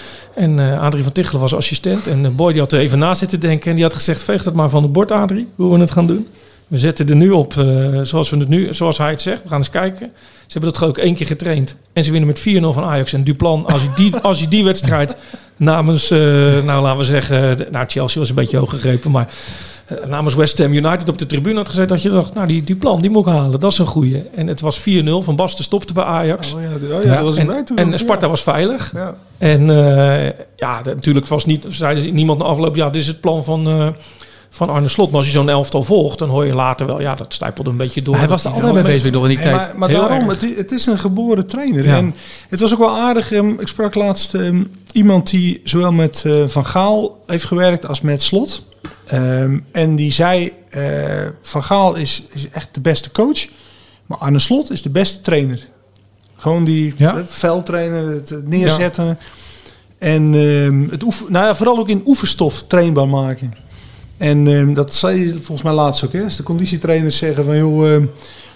S5: En uh, Adrie van Tichelen was assistent. En uh, Boy die had er even na zitten denken. En die had gezegd, veeg dat maar van het bord, Adrie, hoe we het gaan doen. We zetten er nu op uh, zoals, we het nu, zoals hij het zegt. We gaan eens kijken. Ze hebben dat geloof ik één keer getraind. En ze winnen met vier nul van Ajax. En Duplan, als hij die, als hij die wedstrijd namens, uh, nou laten we zeggen... Nou, Chelsea was een beetje hoog gegrepen, maar... namens West Ham United op de tribune had gezegd dat je dacht, nou die Duplan die moet ik halen, dat is een goeie. En het was vier nul, Van Basten stopte bij Ajax.
S6: Oh ja, oh ja, dat was
S5: en,
S6: bij toen.
S5: en Sparta
S6: ja.
S5: was veilig.
S6: Ja.
S5: En uh, ja, de, natuurlijk was niet, zei niemand na afloop, ja, dit is het plan van, uh, van Arne Slot. Maar als je zo'n elftal volgt, dan hoor je later wel, ja, dat stijpelde een beetje door.
S2: Maar hij was er altijd mee bezig door in die
S6: hey,
S2: tijd.
S6: Maar, maar daarom, het, het is een geboren trainer.
S2: Ja.
S6: En het was ook wel aardig. Um, ik sprak laatst um, iemand die zowel met uh, Van Gaal heeft gewerkt als met Slot. Um, en die zei, uh, Van Gaal is, is echt de beste coach, maar Arne Slot is de beste trainer. Gewoon die
S2: ja?
S6: veldtrainer, het neerzetten. Ja. En um, het oefen, nou ja, vooral ook in oefenstof trainbaar maken. En um, dat zei je volgens mij laatst ook. Hè? Als de conditietrainers zeggen van joh, um,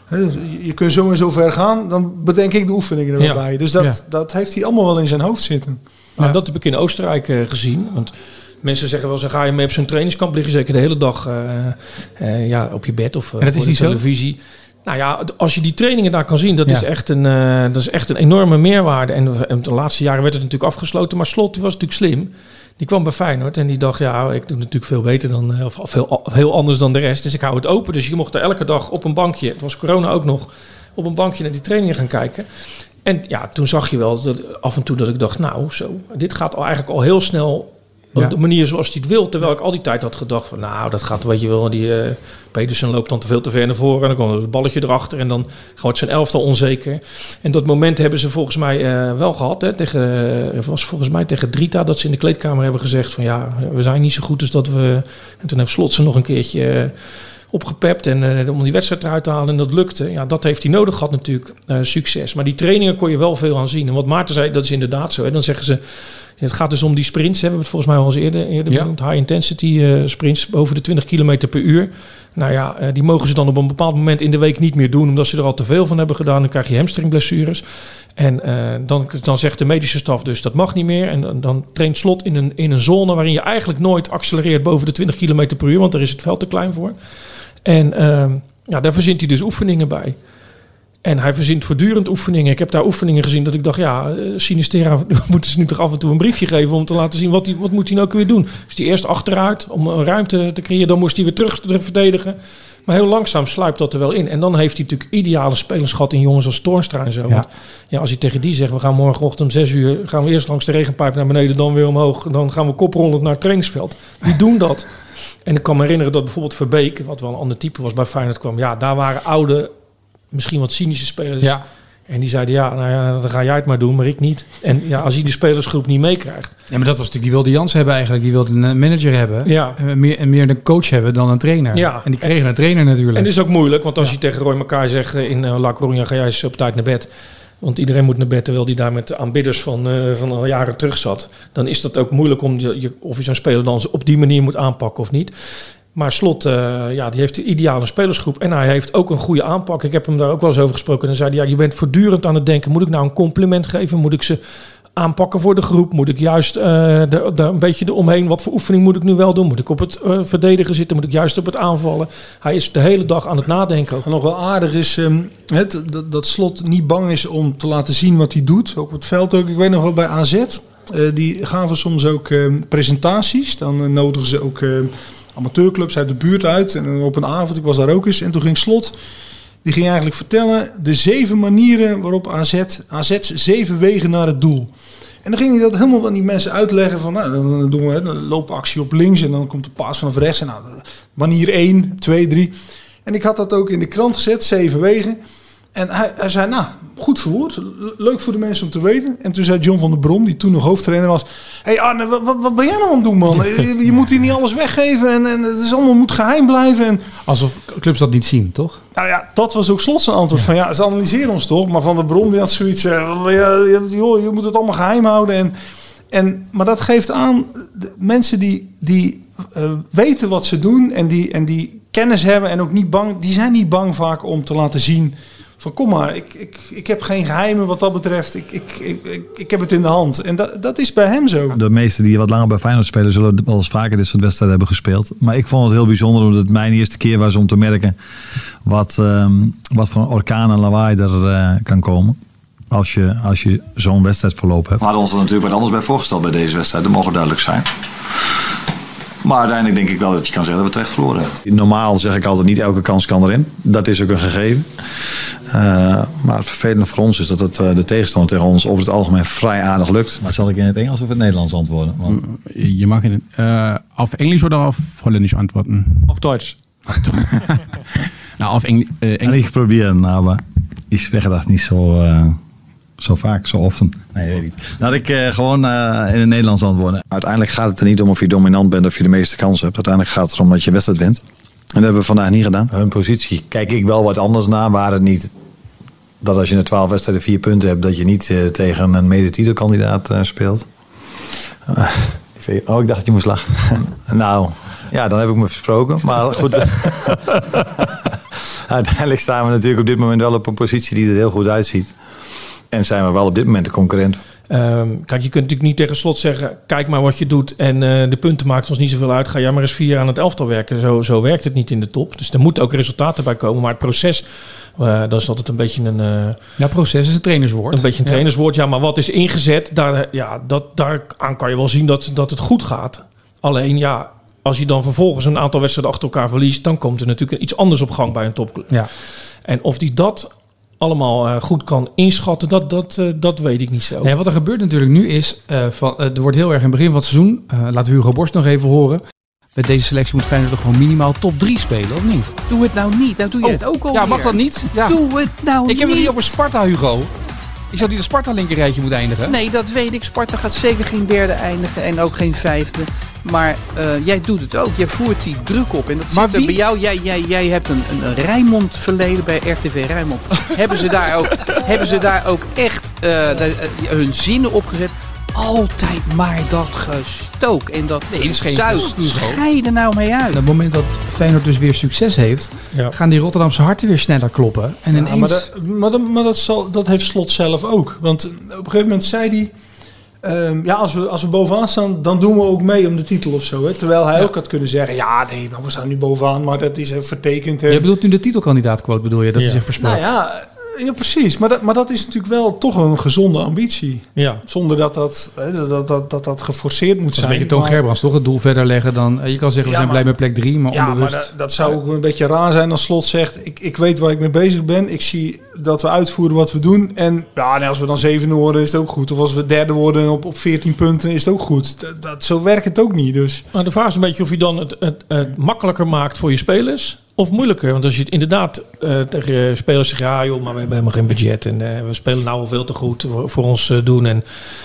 S6: je kunt zo en zo ver gaan, dan bedenk ik de oefeningen er
S5: ja.
S6: bij. Dus dat,
S2: ja.
S6: dat heeft hij allemaal wel in zijn hoofd zitten.
S5: Nou,
S2: Ja.
S5: dat heb ik in Oostenrijk uh, gezien. Want mensen zeggen wel, dan ga je mee op zo'n trainingskamp liggen, zeker de hele dag uh, uh, ja, op je bed of uh,
S2: en dat
S5: voor
S2: is
S5: de
S2: niet
S5: televisie. Zo? Nou ja, als je die trainingen daar kan zien, dat,
S2: Ja.
S5: is, echt een, uh, dat is echt een enorme meerwaarde. En, en de laatste jaren werd het natuurlijk afgesloten, maar Slot die was natuurlijk slim. Die kwam bij Feyenoord en die dacht, ja, ik doe natuurlijk veel beter dan, of heel, heel anders dan de rest. Dus ik hou het open. Dus je mocht er elke dag op een bankje, het was corona ook nog, op een bankje naar die trainingen gaan kijken. En ja, toen zag je wel dat, af en toe dat ik dacht, nou zo, dit gaat al eigenlijk al heel snel op ja. de manier zoals hij het wil. Terwijl ik al die tijd had gedacht van, nou, dat gaat, weet je wel, die uh, Pedersen loopt dan te veel te ver naar voren en dan komt het balletje erachter en dan wordt zijn elftal onzeker. En dat moment hebben ze volgens mij uh, wel gehad. Hè, tegen, uh, was volgens mij tegen Drita dat ze in de kleedkamer hebben gezegd van, ja, we zijn niet zo goed dus dat we... En toen heeft Slot ze nog een keertje... Uh, opgepept en uh, om die wedstrijd eruit te halen en dat lukte. Ja, dat heeft hij nodig gehad natuurlijk, uh, succes. Maar die trainingen kon je wel veel aan zien. En wat Maarten zei, dat is inderdaad zo. Hè. Dan zeggen ze, het gaat dus om die sprints. Hè. We hebben het volgens mij al eens eerder, eerder ja. benoemd. High intensity uh, sprints boven de twintig kilometer per uur. Nou ja, uh, die mogen ze dan op een bepaald moment in de week niet meer doen, omdat ze er al te veel van hebben gedaan. Dan krijg je hamstringblessures. En uh, dan, dan zegt de medische staf dus, dat mag niet meer. En dan, dan traint Slot in een, in een zone waarin je eigenlijk nooit accelereert boven de twintig kilometer per uur, want daar is het veld te klein voor. En uh, ja, daar verzint hij dus oefeningen bij. En hij verzint voortdurend oefeningen. Ik heb daar oefeningen gezien dat ik dacht, ja, Sinistera moeten ze nu toch af en toe een briefje geven om te laten zien wat, hij, wat moet hij nou ook weer doen. Dus die eerst achteruit om een ruimte te creëren, dan moest hij weer terug verdedigen. Maar heel langzaam sluipt dat er wel in. En dan heeft hij natuurlijk ideale spelers gehad in jongens als Toornstra en zo. Ja. Want ja, als hij tegen die zegt, we gaan morgenochtend om zes uur, gaan we eerst langs de regenpijp naar beneden, dan weer omhoog. Dan gaan we koprollend naar het trainingsveld. Die doen dat. En ik kan me herinneren dat bijvoorbeeld Verbeek, wat wel een ander type was bij Feyenoord kwam. Ja, daar waren oude, misschien wat cynische spelers. Ja. En die zeiden, ja, nou ja, dan ga jij het maar doen, maar ik niet. En ja, als hij de spelersgroep niet meekrijgt.
S2: Ja, maar dat was natuurlijk, die wilde Jans hebben eigenlijk. Die wilde een manager hebben. Ja. En meer, en meer een coach hebben dan een trainer. Ja. En die kregen een trainer natuurlijk.
S5: En dat is ook moeilijk, want als ja. je tegen Roy Makaay zegt in uh, La Coruña, ga jij eens op tijd naar bed. Want iedereen moet naar bed, terwijl die daar met de aanbidders van, uh, van al jaren terug zat. Dan is dat ook moeilijk om je, of je zo'n speler dan op die manier moet aanpakken of niet. Maar Slot, uh, ja, die heeft de ideale spelersgroep. En hij heeft ook een goede aanpak. Ik heb hem daar ook wel eens over gesproken. En dan zei hij, ja, je bent voortdurend aan het denken. Moet ik nou een compliment geven? Moet ik ze aanpakken voor de groep? Moet ik juist uh, de, de, een beetje eromheen? Wat voor oefening moet ik nu wel doen? Moet ik op het uh, verdedigen zitten? Moet ik juist op het aanvallen? Hij is de hele dag aan het nadenken.
S6: Wat nog wel aardig is um, het, dat, dat Slot niet bang is om te laten zien wat hij doet. Ook op het veld ook. Ik weet nog wel bij A Z. Uh, die gaven soms ook uh, presentaties. Dan uh, nodigen ze ook Uh, amateurclubs uit de buurt uit. En op een avond, ik was daar ook eens. En toen ging Slot, die ging eigenlijk vertellen de zeven manieren waarop A Z, A Z zeven wegen naar het doel. En dan ging hij dat helemaal aan die mensen uitleggen van, nou, dan doen we een loopactie op links en dan komt de paas vanaf rechts. En nou, manier één, twee, drie. En ik had dat ook in de krant gezet, zeven wegen. En hij, hij zei, nou, goed verwoord. Leuk voor de mensen om te weten. En toen zei John van der Brom, die toen nog hoofdtrainer was, hé hey Arne, wat, wat ben jij nou aan het doen, man? Je, je moet hier niet alles weggeven en, en het is allemaal moet geheim blijven. En
S2: alsof clubs dat niet zien, toch?
S6: Nou ja, dat was ook Slot zijn antwoord. Ja. Van ja, ze analyseren ons toch. Maar Van der Brom die had zoiets, uh, ja, joh, je moet het allemaal geheim houden. En, en, maar dat geeft aan, de mensen die, die uh, weten wat ze doen en die, en die kennis hebben en ook niet bang, die zijn niet bang vaak om te laten zien van kom maar, ik, ik, ik heb geen geheimen wat dat betreft. Ik, ik, ik, ik, ik heb het in de hand. En dat, dat is bij hem zo.
S4: De meesten die wat langer bij Feyenoord spelen zullen wel eens vaker dit soort wedstrijden hebben gespeeld. Maar ik vond het heel bijzonder omdat het mijn eerste keer was om te merken wat, um, wat voor een orkaan en lawaai er uh, kan komen. Als je, als je zo'n wedstrijdverloop hebt.
S7: We hadden ons er natuurlijk wat anders bij voorgesteld bij deze wedstrijd. Dat mogen duidelijk zijn. Maar uiteindelijk denk ik wel dat je kan zeggen dat we terecht verloren hebben.
S4: Normaal zeg ik altijd niet elke kans kan erin. Dat is ook een gegeven. Uh, maar het vervelende voor ons is dat het, uh, de tegenstander tegen ons over het algemeen vrij aardig lukt. Maar zal ik in het Engels of het Nederlands antwoorden? Want
S8: je mag in, uh, auf Englisch oder auf Holländisch antworten?
S2: Auf Deutsch.
S8: nou, auf Engl uh,
S4: Engl ik probeer, maar ik zeg dat niet zo, uh, zo vaak, zo often. Nee, weet ik niet. Laat ik uh, gewoon uh, in het Nederlands antwoorden. Uiteindelijk gaat het er niet om of je dominant bent of je de meeste kansen hebt. Uiteindelijk gaat het erom dat je wedstrijd wint. En dat hebben we vandaag niet gedaan. Hun positie kijk ik wel wat anders naar. Waar het niet dat als je in twaalf wedstrijden vier punten hebt, dat je niet uh, tegen een medetitelkandidaat uh, speelt. Uh, oh, ik dacht dat je moest lachen. nou, ja, dan heb ik me versproken. Maar goed. Uiteindelijk staan we natuurlijk op dit moment wel op een positie die er heel goed uitziet. En zijn we wel op dit moment de concurrent.
S5: Um, kijk, je kunt natuurlijk niet tegen Slot zeggen, kijk maar wat je doet en uh, de punten maakt ons niet zoveel uit. Ga jij maar eens vier jaar aan het elftal werken. Zo, zo werkt het niet in de top. Dus er moeten ook resultaten bij komen. Maar het proces, uh, dat is altijd een beetje een... Uh,
S2: ja, proces is een trainerswoord.
S5: Een beetje een trainerswoord, ja. Maar wat is ingezet, daar, ja, dat, daaraan kan je wel zien dat, dat het goed gaat. Alleen, ja, als je dan vervolgens een aantal wedstrijden achter elkaar verliest, dan komt er natuurlijk iets anders op gang bij een topclub.
S2: Ja.
S5: En of die dat allemaal uh, goed kan inschatten, dat, dat, uh, dat weet ik niet zo.
S2: Ja, wat er gebeurt natuurlijk nu is, uh, van, uh, er wordt heel erg in het begin van het seizoen, uh, laten we Hugo Borst nog even horen. Met deze selectie moet Feyenoord toch gewoon minimaal top drie spelen, of niet?
S9: Doe het nou niet, nou doe je oh, het ook al.
S2: Ja, mag dat niet? Ja.
S9: Doe het nou niet.
S2: Ik heb het niet over Sparta, Hugo. Ik zou niet de Sparta linkerrijtje moet eindigen.
S9: Nee, dat weet ik. Sparta gaat zeker geen derde eindigen en ook geen vijfde. Maar uh, jij doet het ook. Jij voert die druk op. En dat
S2: maar
S9: zit er bij jou. Jij, jij, jij hebt een, een, een Rijnmond verleden bij R T V Rijnmond. hebben, ze daar ook, hebben ze daar ook echt uh, de, uh, hun zinnen opgezet? Altijd maar dat gestook en dat
S2: nee, dat is geen
S9: thuis. Schei er nou mee uit.
S2: Op het moment dat Feyenoord dus weer succes heeft, ja. gaan die Rotterdamse harten weer sneller kloppen. En
S6: ja,
S2: ineens...
S6: Maar, dat, maar, dat, maar dat, zal, dat heeft Slot zelf ook. Want op een gegeven moment zei hij... Um, ja, als we, als we bovenaan staan, dan doen we ook mee om de titel of zo. Hè? Terwijl hij ja. ook had kunnen zeggen, ja, nee, maar we staan nu bovenaan, maar dat is vertekend. Hè.
S2: Je bedoelt nu de titelkandidaatquote, bedoel je? Dat ja. is echt versproken.
S6: Nou ja, ja, precies. Maar dat, maar dat is natuurlijk wel toch een gezonde ambitie. Ja. Zonder dat dat, dat, dat, dat, dat geforceerd moet zijn.
S2: Dat is een beetje Toon Gerbrands, toch? Het doel verder leggen dan... Je kan zeggen, we ja, zijn
S6: maar,
S2: blij met plek drie, maar
S6: ja,
S2: onbewust...
S6: maar dat, dat zou ook een beetje raar zijn als Slot zegt... Ik, ik weet waar ik mee bezig ben. Ik zie dat we uitvoeren wat we doen. En ja, nee, als we dan zevende worden, is het ook goed. Of als we derde worden op, op veertien punten, is het ook goed. Dat, dat, zo werkt het ook niet. Dus.
S5: Maar de vraag is een beetje of je dan het, het, het makkelijker maakt voor je spelers... Of moeilijker, want als je het inderdaad uh, tegen je spelers zegt... ja joh, maar we hebben helemaal geen budget en uh, we spelen nou al veel te goed voor, voor ons uh, doen. En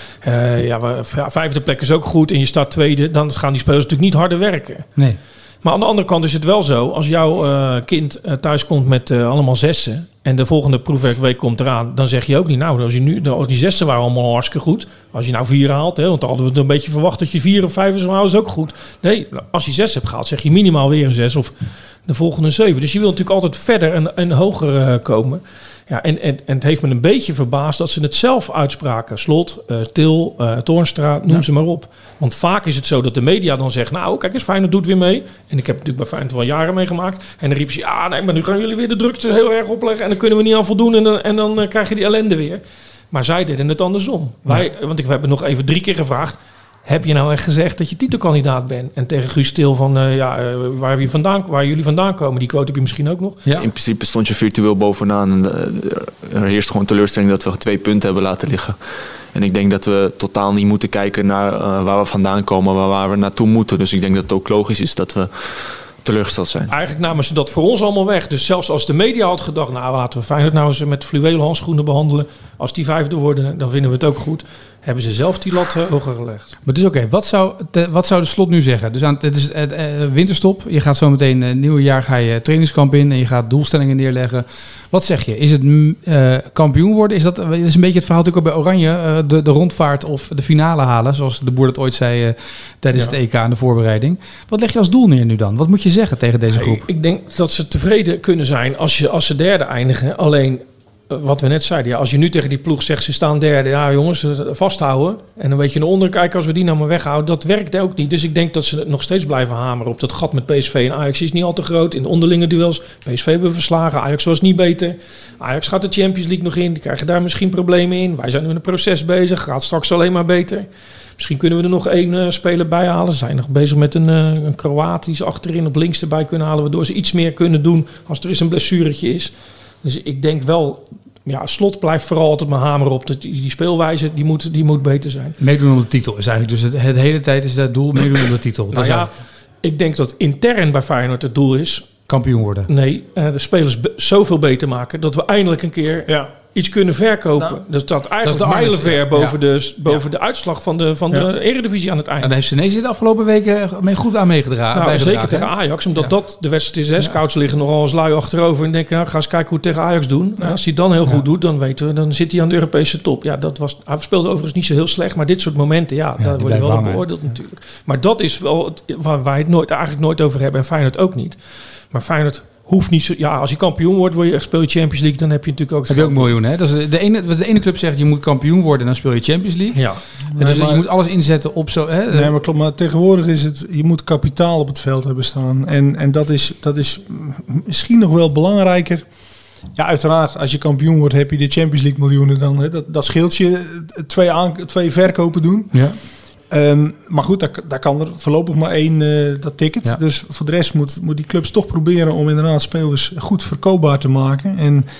S5: uh, ja, we, ja, vijfde plek is ook goed en je staat tweede... dan gaan die spelers natuurlijk niet harder werken.
S2: Nee.
S5: Maar aan de andere kant is het wel zo... als jouw uh, kind uh, thuis komt met uh, allemaal zessen... en de volgende proefwerkweek komt eraan... dan zeg je ook niet, nou, als, je nu, als die zessen waren allemaal hartstikke goed... als je nou vier haalt, hè, want dan hadden we het een beetje verwacht... dat je vier of vijf is, maar dat is ook goed. Nee, als je zes hebt gehaald, zeg je minimaal weer een zes... of de volgende zeven. Dus je wil natuurlijk altijd verder en, en hoger uh, komen... Ja, en, en, en het heeft me een beetje verbaasd dat ze het zelf uitspraken. Slot, uh, Til, uh, Toornstra, noem ja. ze maar op. Want vaak is het zo dat de media dan zegt... nou, kijk eens, Feyenoord doet weer mee. En ik heb natuurlijk bij Feyenoord wel jaren meegemaakt. En dan riep ze, ja, nee, maar nu gaan jullie weer de drukte heel erg opleggen... en dan kunnen we niet aan voldoen en dan, en dan uh, krijg je die ellende weer. Maar zij deden het andersom. Ja. Wij, want ik, we hebben nog even drie keer gevraagd... heb je nou echt gezegd dat je titelkandidaat bent? En tegen Guus Til van, uh, ja, uh, waar, je vandaan, waar jullie vandaan komen, die quote heb je misschien ook nog.
S10: Ja. In principe stond je virtueel bovenaan. En uh, er heerst gewoon teleurstelling dat we twee punten hebben laten liggen. En ik denk dat we totaal niet moeten kijken naar uh, waar we vandaan komen, maar waar we naartoe moeten. Dus ik denk dat het ook logisch is dat we teleurgesteld zijn.
S5: Eigenlijk namen ze dat voor ons allemaal weg. Dus zelfs als de media had gedacht, nou laten we Feyenoord nou eens met fluwelen handschoenen behandelen. Als die vijfde worden, dan vinden we het ook goed. Hebben ze zelf die lat uh, hoger gelegd.
S2: Maar dus oké, okay, wat, zou de, wat zou de Slot nu zeggen? Dus aan, het is uh, uh, winterstop. Je gaat zo meteen uh, nieuwe jaar ga je trainingskamp in en je gaat doelstellingen neerleggen. Wat zeg je? Is het uh, kampioen worden? Is dat uh, is een beetje het verhaal natuurlijk ook bij Oranje, uh, de, de rondvaart of de finale halen, zoals de boer dat ooit zei uh, tijdens ja. het E K aan de voorbereiding. Wat leg je als doel neer nu dan? Wat moet je zeggen tegen deze groep?
S5: Ik, ik denk dat ze tevreden kunnen zijn als, je, als ze derde eindigen. Alleen wat we net zeiden, ja, als je nu tegen die ploeg zegt, ze staan derde, ja jongens, vasthouden. En dan weet je naar onder kijken, als we die nou maar weghouden. Dat werkt ook niet. Dus ik denk dat ze nog steeds blijven hameren op dat gat met P S V en Ajax is niet al te groot. In de onderlinge duels, P S V hebben we verslagen, Ajax was niet beter. Ajax gaat de Champions League nog in, die krijgen daar misschien problemen in. Wij zijn nu met een proces bezig, gaat straks alleen maar beter. Misschien kunnen we er nog één uh, speler bij halen. Ze zijn nog bezig met een, uh, een Kroaat die ze achterin op links erbij kunnen halen, waardoor ze iets meer kunnen doen als er eens een blessuretje is. Dus ik denk wel, ja, Slot blijft vooral altijd maar hameren op de, die speelwijze, die moet, die moet beter zijn.
S2: Meedoen om de titel is eigenlijk, dus het, het hele tijd is dat doel, meedoen om de titel.
S5: Nou ja, ik denk dat intern bij Feyenoord het doel is
S2: kampioen worden.
S5: Nee, uh, de spelers be- zoveel beter maken dat we eindelijk een keer ja. iets kunnen verkopen. Nou, dus dat eigenlijk mijlenver ja. boven, ja. de, boven ja. de uitslag van de, van ja. de Eredivisie aan het eind.
S2: En daar heeft Senesi de afgelopen weken mee goed aan meegedragen.
S5: Nou, zeker tegen Ajax, omdat ja. dat de wedstrijd is. Hè. Scouts ja. liggen nogal eens lui achterover en denken, nou, ga eens kijken hoe het tegen Ajax doen. Ja. Nou, als hij het dan heel goed ja. doet, dan weten we, dan zit hij aan de Europese top. Ja, dat was, hij speelde overigens niet zo heel slecht, maar dit soort momenten, ja, ja daar word je wel op beoordeeld natuurlijk. Maar dat is wel het, waar wij het nooit, eigenlijk nooit over hebben en Feyenoord ook niet. Maar Feyenoord hoeft niet zo. Ja, als je kampioen wordt, word je, speel je Champions League, dan heb je natuurlijk ook.
S2: Heb je ook miljoen, hè? Dat is de ene, de ene club zegt je moet kampioen worden, dan speel je Champions League.
S5: Ja.
S2: Nee, dus maar, je moet alles inzetten op zo. Hè?
S6: Nee, maar klopt. Maar tegenwoordig is het, je moet kapitaal op het veld hebben staan, en en dat is dat is misschien nog wel belangrijker. Ja, uiteraard, als je kampioen wordt, heb je de Champions League miljoenen, dan hè, dat, dat scheelt je twee aan, twee verkopen doen.
S2: Ja.
S6: Um, maar goed, daar, daar kan er voorlopig maar één uh, dat ticket. Ja. Dus voor de rest moet, moet die clubs toch proberen om inderdaad spelers goed verkoopbaar te maken. En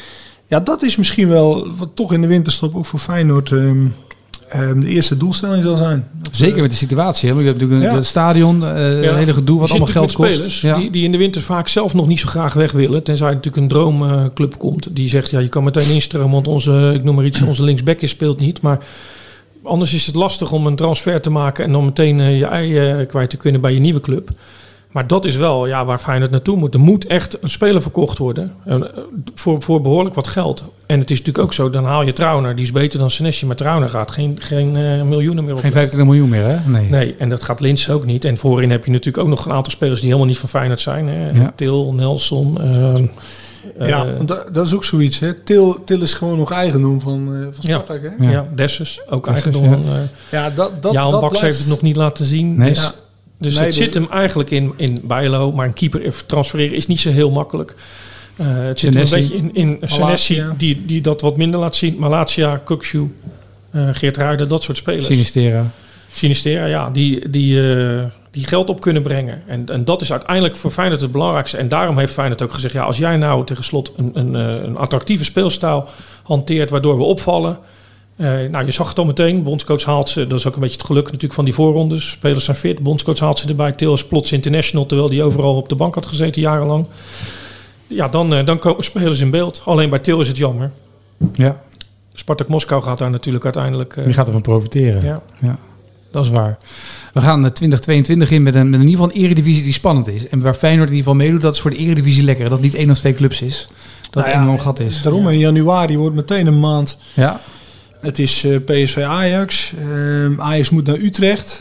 S6: Ja, dat is misschien wel wat toch in de winterstop ook voor Feyenoord um, um, de eerste doelstelling zal zijn. Dat,
S2: Zeker met de situatie. Hè? Want je hebt natuurlijk
S6: Ja.
S2: het stadion, uh, het hele gedoe wat allemaal geld kost.
S5: Spelers
S2: Ja.
S5: die, die in de winter vaak zelf nog niet zo graag weg willen. Tenzij er natuurlijk een droomclub uh, komt. Die zegt, ja, je kan meteen instromen, want onze, ik noem maar iets, onze linksback speelt niet. Maar anders is het lastig om een transfer te maken en dan meteen uh, je ei uh, kwijt te kunnen bij je nieuwe club. Maar dat is wel ja, waar Feyenoord naartoe moet. Er moet echt een speler verkocht worden uh, voor, voor behoorlijk wat geld. En het is natuurlijk ook zo, dan haal je Trauner, die is beter dan Senesi, maar Trauner gaat geen, geen uh, miljoenen meer op.
S2: Geen vijfentwintig miljoen meer, hè? Nee.
S5: Nee, en dat gaat Linse ook niet. En voorin heb je natuurlijk ook nog een aantal spelers die helemaal niet van Feyenoord zijn. Hè?
S2: Ja.
S5: Til, Nelson. Uh,
S6: ja,
S5: uh,
S6: dat, dat is ook zoiets. Hè. Til, Til is gewoon nog eigendom van, uh, van Spartak.
S5: Ja,
S6: hè?
S5: ja. ja Dessus, ook
S2: Dessus,
S5: eigendom.
S2: ja.
S5: Uh,
S6: Ja, dat, dat,
S5: Jaan
S6: dat
S5: Baks
S6: blijft...
S5: heeft het nog niet laten zien.
S2: Nee.
S5: Dus,
S6: Ja.
S5: dus
S6: Nee,
S5: het
S6: de-
S5: zit hem eigenlijk in, in Bijlo. Maar een keeper even transfereren is niet zo heel makkelijk. Uh, het zit hem een
S2: Senesi.
S5: beetje in, in Senesi, die, die dat wat minder laat zien. Malacia, Kukshu, uh, Geert Ruijden, dat soort spelers.
S2: Sinistera.
S5: Sinistera, ja, die, die, uh, die geld op kunnen brengen. En, en dat is uiteindelijk voor Feyenoord het belangrijkste. En daarom heeft Feyenoord ook gezegd, ja, als jij nou tegen Slot een, een, een attractieve speelstijl hanteert, waardoor we opvallen. Uh, nou, je zag het al meteen. Bondscoach haalt ze. Dat is ook een beetje het geluk natuurlijk van die voorrondes. Spelers zijn fit. Bondscoach haalt ze erbij. Til is plots international, terwijl die overal op de bank had gezeten jarenlang. Ja, dan, uh, dan komen spelers in beeld. Alleen bij Til is het jammer.
S2: Ja,
S5: Spartak Moskou gaat daar natuurlijk uiteindelijk... Uh,
S2: die gaat ervan profiteren.
S5: Ja.
S2: Ja, dat is waar. We gaan uh, twintig tweeëntwintig in met een, met in ieder geval een eredivisie die spannend is. En waar Feyenoord in ieder geval meedoet, dat is voor de eredivisie lekker. Dat het niet één of twee clubs is. Dat
S6: Nou
S2: één
S6: ja,
S2: een gat is.
S6: Daarom in januari wordt meteen een maand.
S2: Ja,
S6: Het is uh, P S V Ajax. Um, Ajax moet naar Utrecht.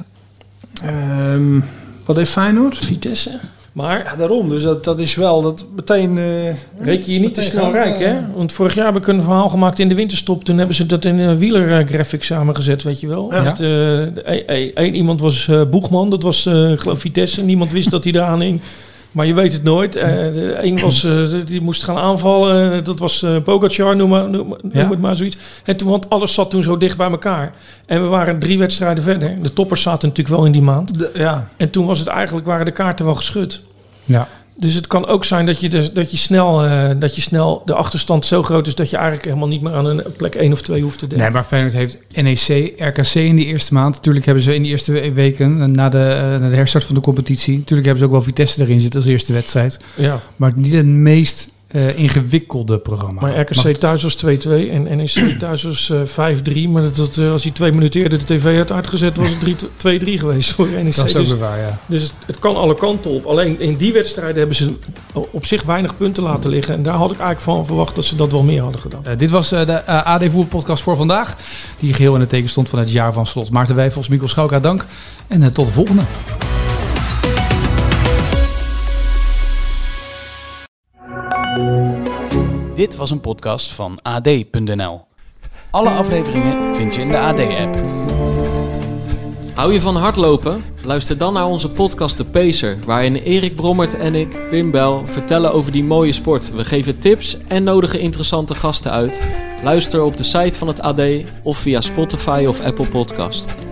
S6: Um, wat heeft Feyenoord?
S5: Vitesse. Maar
S6: Ja, daarom. Dus dat, dat is wel dat meteen... Uh,
S5: reken je niet te
S6: meteen
S5: snel
S6: gaan,
S5: rijk,
S6: uh,
S5: hè? Want vorig jaar heb ik een verhaal gemaakt in de winterstop. Toen hebben ze dat in een wielergraphic samengezet, weet je wel.
S6: Ja.
S5: Met, uh, de- e- e- één iemand was uh, Boegman, dat was uh, ik geloof Vitesse. Niemand wist dat hij eraan hing. Maar je weet het nooit. Uh, de een was, uh, die moest gaan aanvallen. Dat was uh, Pogacar, noem, maar, noem, noem
S2: Ja.
S5: het maar zoiets. En toen, want alles zat toen zo dicht bij elkaar. En we waren drie wedstrijden verder. De toppers zaten natuurlijk wel in die maand.
S6: de, ja.
S5: En toen was het eigenlijk, waren de kaarten wel geschud.
S2: ja.
S5: Dus het kan ook zijn dat je, dus, dat, je snel, uh, dat je snel de achterstand zo groot is dat je eigenlijk helemaal niet meer aan een plek één of twee hoeft te denken.
S2: Nee, maar Feyenoord heeft N E C, R K C in die eerste maand. Natuurlijk hebben ze in die eerste we- weken, uh, na de, uh, na de herstart van de competitie, natuurlijk hebben ze ook wel Vitesse erin zitten als eerste wedstrijd.
S5: Ja.
S2: Maar niet het meest uh, ingewikkelde programma.
S5: Maar R K
S2: Mag-
S5: C thuis was twee-twee en N E C thuis was uh, vijf-drie. Maar dat, dat, uh, als hij twee minuten eerder de tv had uitgezet, was het twee-drie geweest voor N E C.
S2: Dat is ook
S5: Dus,
S2: weer waar, ja.
S5: dus het, het kan alle kanten op. Alleen in die wedstrijden hebben ze op zich weinig punten laten liggen. En daar had ik eigenlijk van verwacht dat ze dat wel meer hadden gedaan.
S2: Uh, dit was uh, de uh, A D Voetbalpodcast voor vandaag. Die geheel in het teken stond van het jaar van Slot. Maarten Wijfels, Mikkel Schouka, dank. En uh, tot de volgende.
S9: Dit was een podcast van A D punt N L. Alle afleveringen vind je in de A D-app.
S11: Hou je van hardlopen? Luister dan naar onze podcast De Pacer, waarin Erik Brommert en ik, Pim Bel, vertellen over die mooie sport. We geven tips en nodigen interessante gasten uit. Luister op de site van het A D of via Spotify of Apple Podcast.